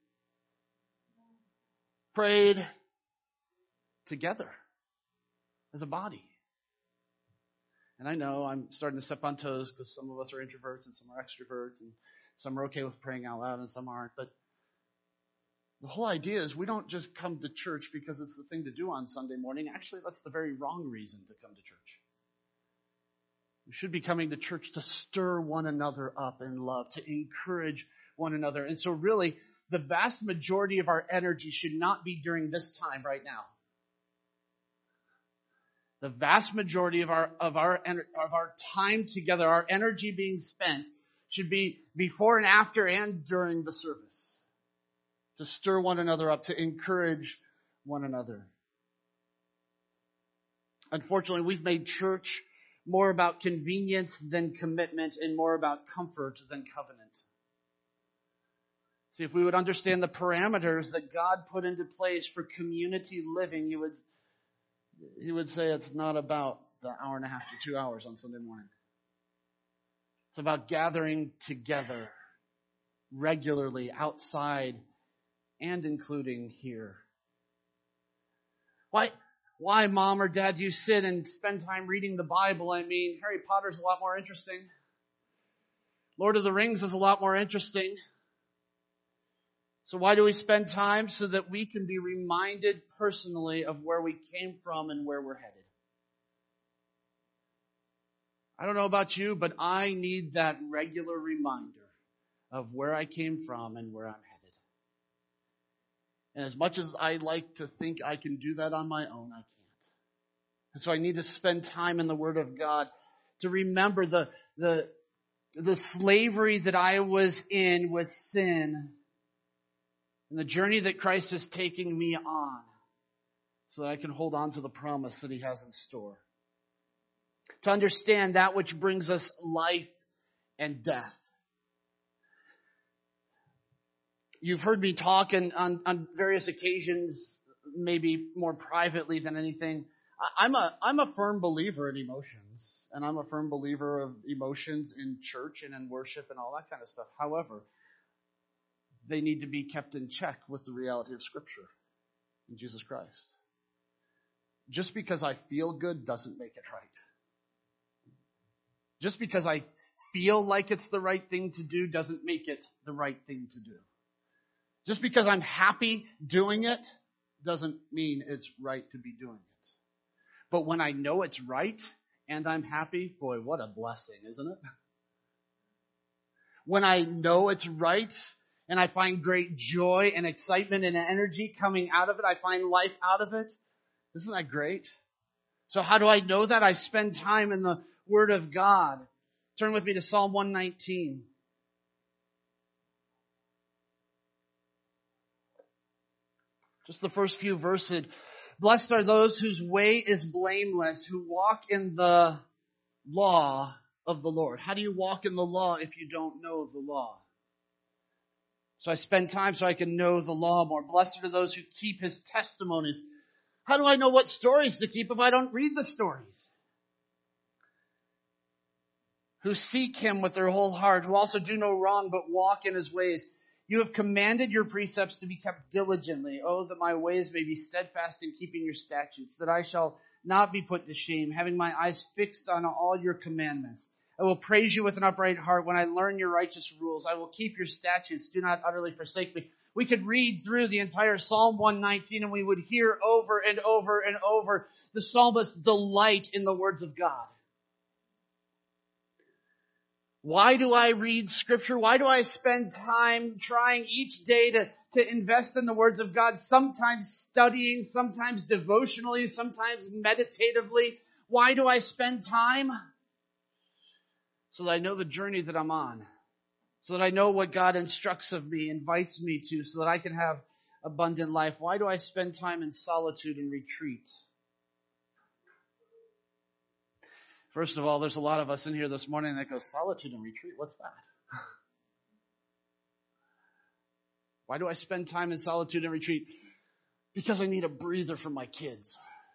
Prayed together as a body. And I know I'm starting to step on toes because some of us are introverts and some are extroverts and some are okay with praying out loud and some aren't. But the whole idea is we don't just come to church because it's the thing to do on Sunday morning. Actually, that's the very wrong reason to come to church. We should be coming to church to stir one another up in love, to encourage one another. And so really, the vast majority of our energy should not be during this time right now. The vast majority of our time together, our energy being spent, should be before and after and during the service. To stir one another up, to encourage one another. Unfortunately, we've made church more about convenience than commitment and more about comfort than covenant. See, if we would understand the parameters that God put into place for community living, he would say it's not about the hour and a half to 2 hours on Sunday morning. It's about gathering together regularly outside and including here. Why, Mom or Dad, do you sit and spend time reading the Bible? I mean, Harry Potter's a lot more interesting. Lord of the Rings is a lot more interesting. So why do we spend time? So that we can be reminded personally of where we came from and where we're headed. I don't know about you, but I need that regular reminder of where I came from and where I'm headed. And as much as I like to think I can do that on my own, I can't. And so I need to spend time in the Word of God to remember the slavery that I was in with sin and the journey that Christ is taking me on so that I can hold on to the promise that He has in store. To understand that which brings us life and death. You've heard me talk on various occasions, maybe more privately than anything. I'm a firm believer in emotions, and I'm a firm believer of emotions in church and in worship and all that kind of stuff. However, they need to be kept in check with the reality of Scripture in Jesus Christ. Just because I feel good doesn't make it right. Just because I feel like it's the right thing to do doesn't make it the right thing to do. Just because I'm happy doing it doesn't mean it's right to be doing it. But when I know it's right and I'm happy, boy, what a blessing, isn't it? When I know it's right and I find great joy and excitement and energy coming out of it, I find life out of it. Isn't that great? So how do I know that? I spend time in the Word of God Turn with me to Psalm 119. Just the first few verses. Blessed are those whose way is blameless, who walk in the law of the Lord. How do you walk in the law if you don't know the law? So I spend time so I can know the law more. Blessed are those who keep his testimonies. How do I know what stories to keep if I don't read the stories? Who seek him with their whole heart, who also do no wrong but walk in his ways. You have commanded your precepts to be kept diligently. Oh, that my ways may be steadfast in keeping your statutes, that I shall not be put to shame, having my eyes fixed on all your commandments. I will praise you with an upright heart when I learn your righteous rules. I will keep your statutes. Do not utterly forsake me. We could read through the entire Psalm 119 and we would hear over and over and over the psalmist's delight in the words of God. Why do I read scripture? Why do I spend time trying each day to invest in the words of God? Sometimes studying, sometimes devotionally, sometimes meditatively. Why do I spend time? So that I know the journey that I'm on. So that I know what God instructs of me, invites me to, so that I can have abundant life. Why do I spend time in solitude and retreat? First of all, there's a lot of us in here this morning that go, solitude and retreat, what's that? Why do I spend time in solitude and retreat? Because I need a breather from my kids.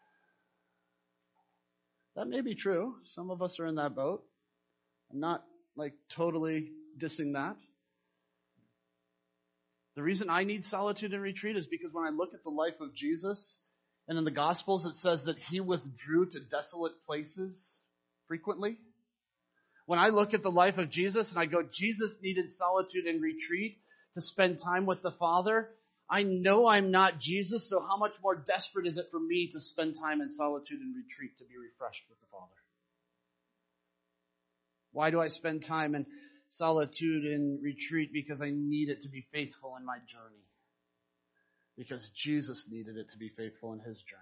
That may be true. Some of us are in that boat. I'm not totally dissing that. The reason I need solitude and retreat is because when I look at the life of Jesus, and in the Gospels it says that he withdrew to desolate places frequently. When I look at the life of Jesus and I go, Jesus needed solitude and retreat to spend time with the Father, I know I'm not Jesus, so how much more desperate is it for me to spend time in solitude and retreat to be refreshed with the Father? Why do I spend time in solitude and retreat? Because I need it to be faithful in my journey. Because Jesus needed it to be faithful in his journey.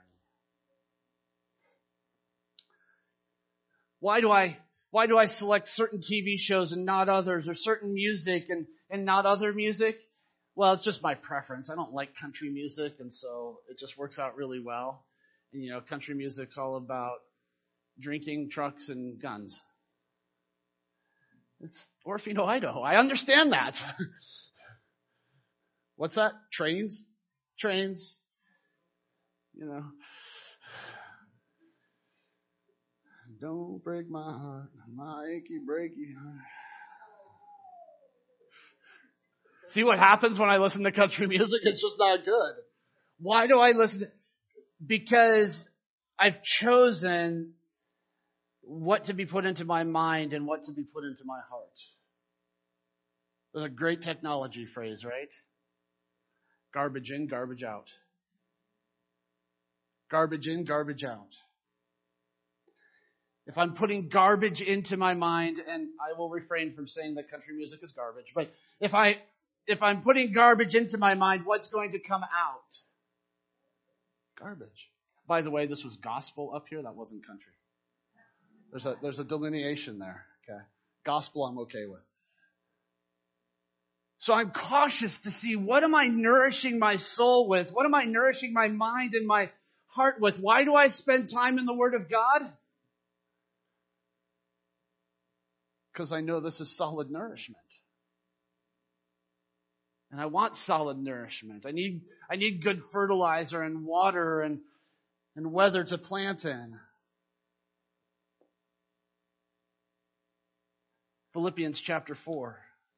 Why do I select certain TV shows and not others, or certain music and not other music? Well, it's just my preference. I don't like country music, and so it just works out really well. And country music's all about drinking, trucks, and guns. It's Orfino, Idaho. I understand that. What's that? Trains. Don't break my heart, my achy, breaky heart. See what happens when I listen to country music? It's just not good. Why do I listen? Because I've chosen what to be put into my mind and what to be put into my heart. There's a great technology phrase, right? Garbage in, garbage out. Garbage in, garbage out. If I'm putting garbage into my mind, and I will refrain from saying that country music is garbage, but if I'm putting garbage into my mind, what's going to come out? Garbage. By the way, this was gospel up here. That wasn't country. There's a delineation there. Okay. Gospel I'm okay with. So I'm cautious to see, what am I nourishing my soul with? What am I nourishing my mind and my heart with? Why do I spend time in the Word of God? Because I know this is solid nourishment. And I want solid nourishment. I need good fertilizer and water and weather to plant in. Philippians chapter 4.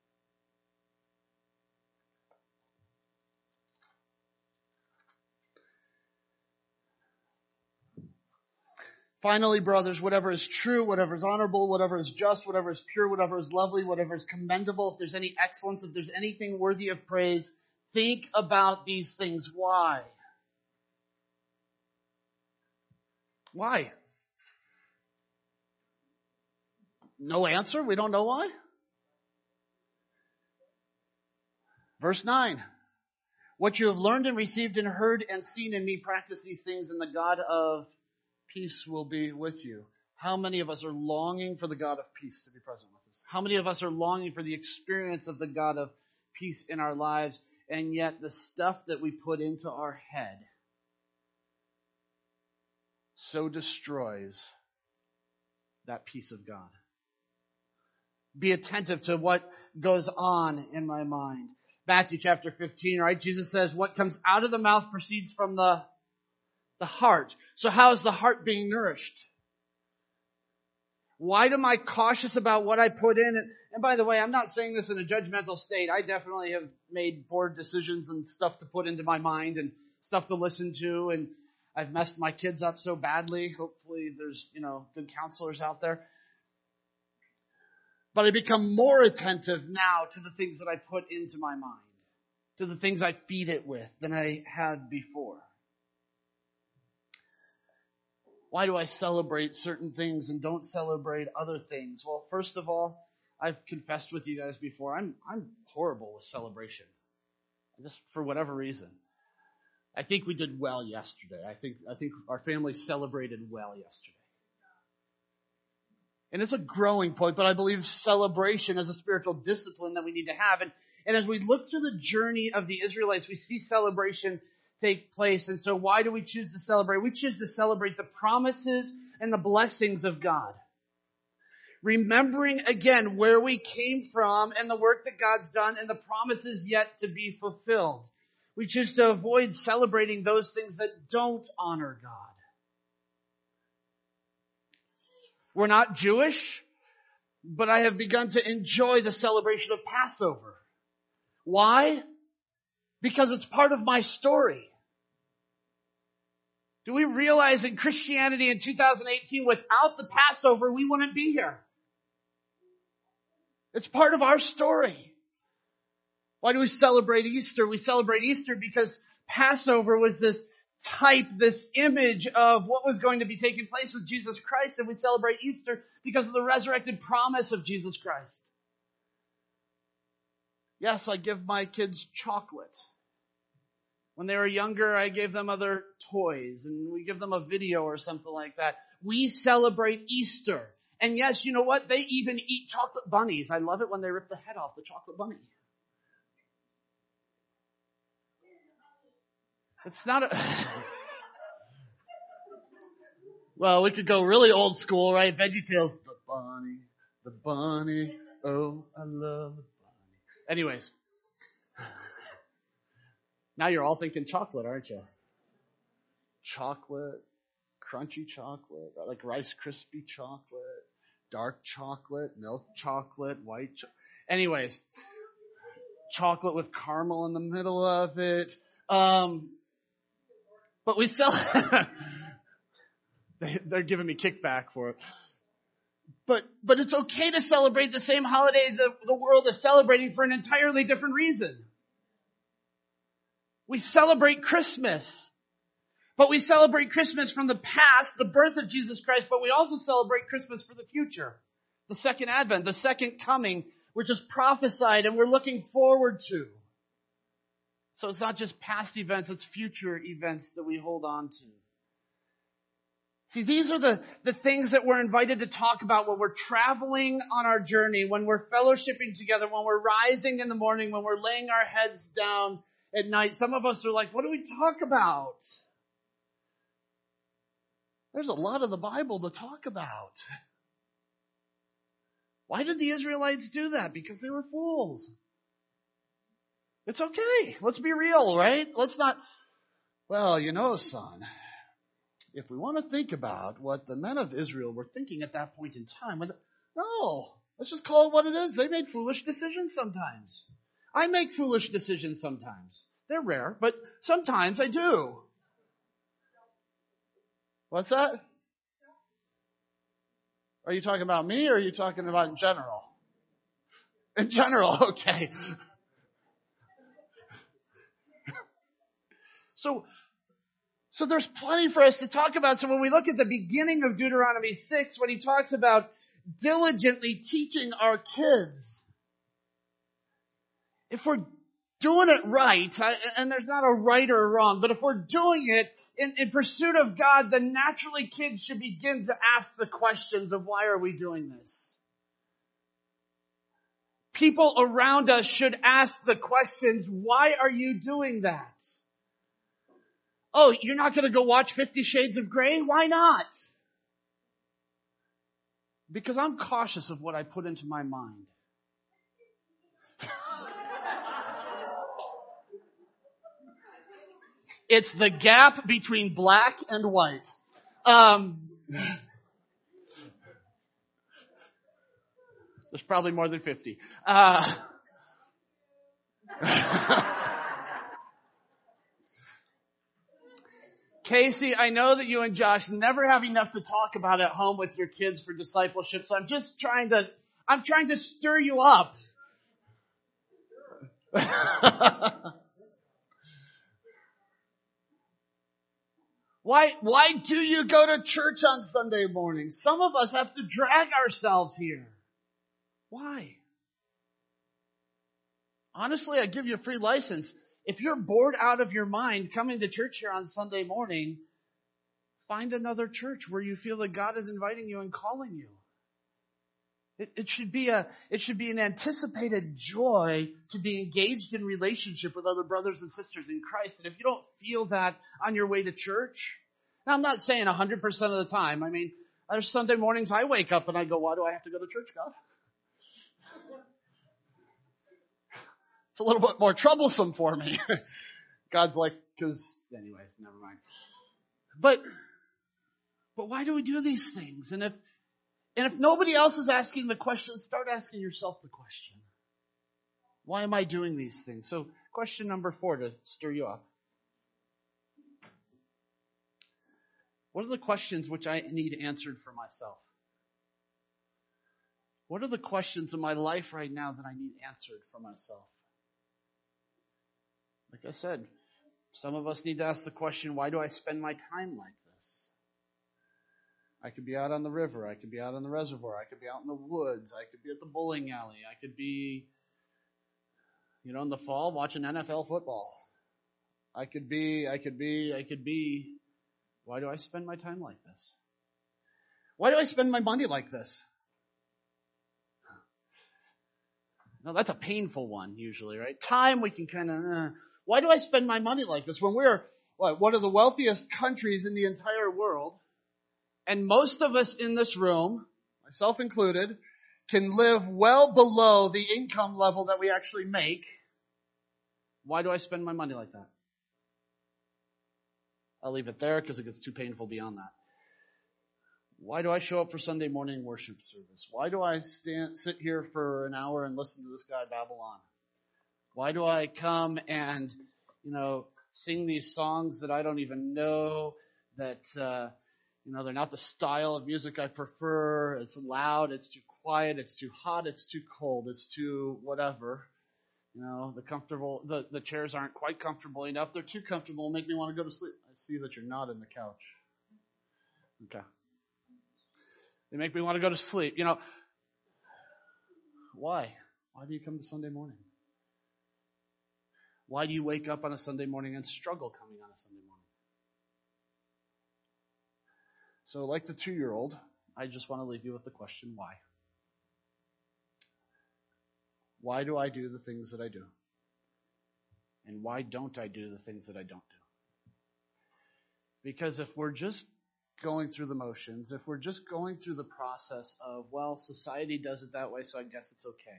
Finally, brothers, whatever is true, whatever is honorable, whatever is just, whatever is pure, whatever is lovely, whatever is commendable, if there's any excellence, if there's anything worthy of praise, think about these things. Why? Why? No answer? We don't know why? Verse 9. What you have learned and received and heard and seen in me, practice these things, and the God of peace will be with you. How many of us are longing for the God of peace to be present with us? How many of us are longing for the experience of the God of peace in our lives, and yet the stuff that we put into our head so destroys that peace of God? Be attentive to what goes on in my mind. Matthew chapter 15, right? Jesus says, what comes out of the mouth proceeds from the heart. So how is the heart being nourished? Why am I cautious about what I put in? And by the way, I'm not saying this in a judgmental state. I definitely have made poor decisions and stuff to put into my mind and stuff to listen to. And I've messed my kids up so badly. Hopefully there's, good counselors out there. But I become more attentive now to the things that I put into my mind, to the things I feed it with than I had before. Why do I celebrate certain things and don't celebrate other things? Well, first of all, I've confessed with you guys before, I'm horrible with celebration. Just for whatever reason. I think we did well yesterday. I think our family celebrated well yesterday. And it's a growing point, but I believe celebration is a spiritual discipline that we need to have. And as we look through the journey of the Israelites, we see celebration take place. And so why do we choose to celebrate? We choose to celebrate the promises and the blessings of God. Remembering again where we came from and the work that God's done and the promises yet to be fulfilled. We choose to avoid celebrating those things that don't honor God. We're not Jewish, but I have begun to enjoy the celebration of Passover. Why? Because it's part of my story. Do we realize in Christianity in 2018, without the Passover, we wouldn't be here? It's part of our story. Why do we celebrate Easter? We celebrate Easter because Passover was this type, this image of what was going to be taking place with Jesus Christ. And we celebrate Easter because of the resurrected promise of Jesus Christ. Yes, I give my kids chocolate. When they were younger, I gave them other toys and we give them a video or something like that. We celebrate Easter. And yes, you know what? They even eat chocolate bunnies. I love it when they rip the head off the chocolate bunny. It's not a... Well, we could go really old school, right? VeggieTales. The bunny, oh, I love the bunny. Anyways. Now you're all thinking chocolate, aren't you? Chocolate, crunchy chocolate, like Rice Krispie chocolate, dark chocolate, milk chocolate, white chocolate. Anyways, chocolate with caramel in the middle of it. But we sell, they're giving me kickback for it. But it's okay to celebrate the same holiday the world is celebrating for an entirely different reason. We celebrate Christmas. But we celebrate Christmas from the past, the birth of Jesus Christ, but we also celebrate Christmas for the future. The second advent, the second coming, which is prophesied and we're looking forward to. So it's not just past events, it's future events that we hold on to. See, these are the things that we're invited to talk about when we're traveling on our journey, when we're fellowshipping together, when we're rising in the morning, when we're laying our heads down at night. Some of us are like, what do we talk about? There's a lot of the Bible to talk about. Why did the Israelites do that? Because they were fools. It's okay. Let's be real, right? Let's not, son, if we want to think about what the men of Israel were thinking at that point in time, no, let's just call it what it is. They made foolish decisions sometimes. I make foolish decisions sometimes. They're rare, but sometimes I do. What's that? Are you talking about me or are you talking about in general? In general, okay. So there's plenty for us to talk about. So when we look at the beginning of Deuteronomy 6, when he talks about diligently teaching our kids, if we're doing it right, and there's not a right or a wrong, but if we're doing it in pursuit of God, then naturally kids should begin to ask the questions of why are we doing this? People around us should ask the questions, why are you doing that? Oh, you're not going to go watch 50 Shades of Grey? Why not? Because I'm cautious of what I put into my mind. It's the gap between black and white. There's probably more than 50. Casey, I know that you and Josh never have enough to talk about at home with your kids for discipleship, so I'm trying to stir you up. Why do you go to church on Sunday morning? Some of us have to drag ourselves here. Why? Honestly, I give you a free license. If you're bored out of your mind coming to church here on Sunday morning, find another church where you feel that God is inviting you and calling you. It should be an anticipated joy to be engaged in relationship with other brothers and sisters in Christ. And if you don't feel that on your way to church, now I'm not saying 100% of the time. I mean, there's Sunday mornings I wake up and I go, why do I have to go to church, God? It's a little bit more troublesome for me. God's like, anyways, never mind. But why do we do these things? And if nobody else is asking the question, start asking yourself the question. Why am I doing these things? So question number 4 to stir you up. What are the questions which I need answered for myself? What are the questions in my life right now that I need answered for myself? Like I said, some of us need to ask the question, why do I spend my time like this? I could be out on the river. I could be out on the reservoir. I could be out in the woods. I could be at the bowling alley. I could be, in the fall watching NFL football. I could be. Why do I spend my time like this? Why do I spend my money like this? No, that's a painful one usually, right? Time we can kind of, why do I spend my money like this when we're one of the wealthiest countries in the entire world? And most of us in this room, myself included, can live well below the income level that we actually make. Why do I spend my money like that? I'll leave it there because it gets too painful beyond that. Why do I show up for Sunday morning worship service? Why do I sit here for an hour and listen to this guy babble on? Why do I come and, sing these songs that I don't even know, that, they're not the style of music I prefer. It's loud. It's too quiet. It's too hot. It's too cold. It's too whatever. The chairs aren't quite comfortable enough. They're too comfortable and make me want to go to sleep. I see that you're not in the couch. Okay. They make me want to go to sleep. Why? Why do you come to Sunday morning? Why do you wake up on a Sunday morning and struggle coming on a Sunday morning? So like the 2-year-old, I just want to leave you with the question, why? Why do I do the things that I do? And why don't I do the things that I don't do? Because if we're just going through the motions, if we're just going through the process of, society does it that way, so I guess it's okay.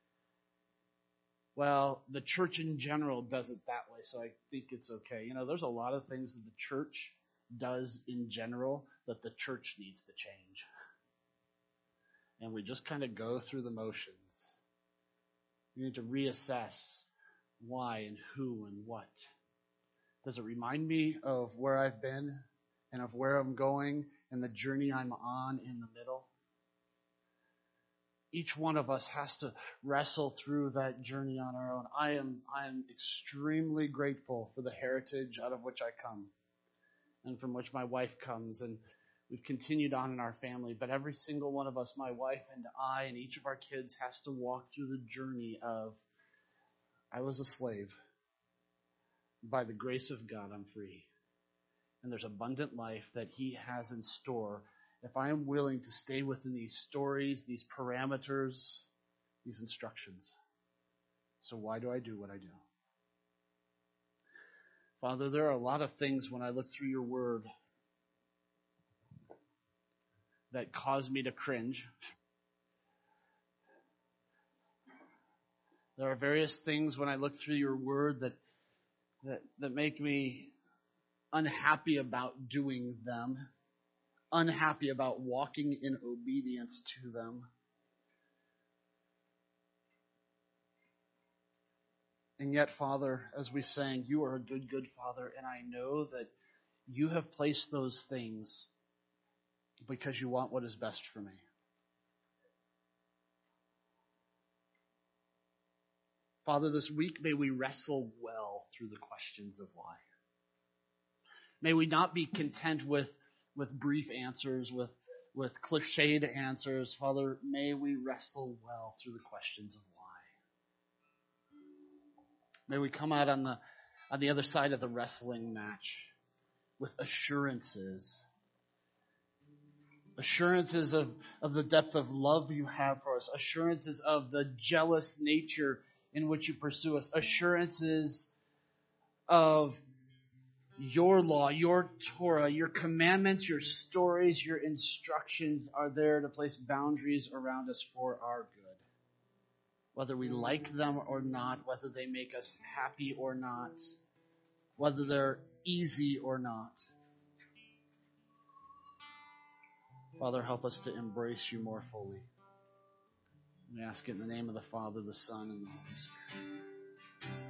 Well, the church in general does it that way, so I think it's okay. There's a lot of things that the church does in general that the church needs to change. And we just kind of go through the motions. We need to reassess why and who and what. Does it remind me of where I've been and of where I'm going and the journey I'm on in the middle? Each one of us has to wrestle through that journey on our own. I am extremely grateful for the heritage out of which I come and from which my wife comes, and we've continued on in our family. But every single one of us, my wife and I and each of our kids, has to walk through the journey of I was a slave. By the grace of God, I'm free. And there's abundant life that He has in store if I am willing to stay within these stories, these parameters, these instructions. So why do I do what I do? Father, there are a lot of things when I look through your word that cause me to cringe. There are various things when I look through your word that make me unhappy about doing them, unhappy about walking in obedience to them. And yet, Father, as we sang, you are a good, good Father, and I know that you have placed those things because you want what is best for me. Father, this week may we wrestle well through the questions of why. May we not be content with brief answers, with cliched answers. Father, may we wrestle well through the questions of why. May we come out on the other side of the wrestling match with assurances. Assurances of the depth of love you have for us. Assurances of the jealous nature in which you pursue us. Assurances of your law, your Torah, your commandments, your stories, your instructions are there to place boundaries around us for our good. Whether we like them or not, whether they make us happy or not, whether they're easy or not. Father, help us to embrace you more fully. We ask it in the name of the Father, the Son, and the Holy Spirit.